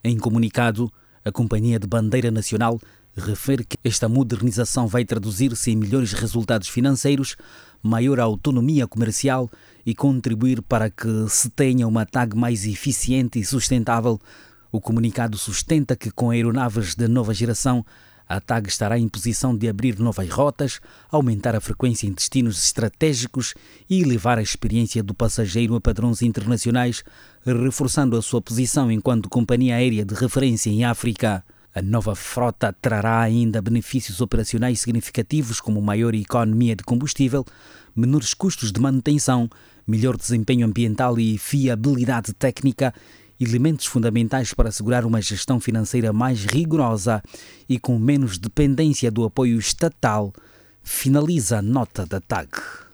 Em comunicado, a Companhia de Bandeira Nacional refere que esta modernização vai traduzir-se em melhores resultados financeiros, maior autonomia comercial e contribuir para que se tenha uma TAG mais eficiente e sustentável. O comunicado sustenta que com aeronaves de nova geração, a TAG estará em posição de abrir novas rotas, aumentar a frequência em destinos estratégicos e elevar a experiência do passageiro a padrões internacionais, reforçando a sua posição enquanto companhia aérea de referência em África. A nova frota trará ainda benefícios operacionais significativos como maior economia de combustível, menores custos de manutenção, melhor desempenho ambiental e fiabilidade técnica, elementos fundamentais para assegurar uma gestão financeira mais rigorosa e com menos dependência do apoio estatal, finaliza a nota da TAG.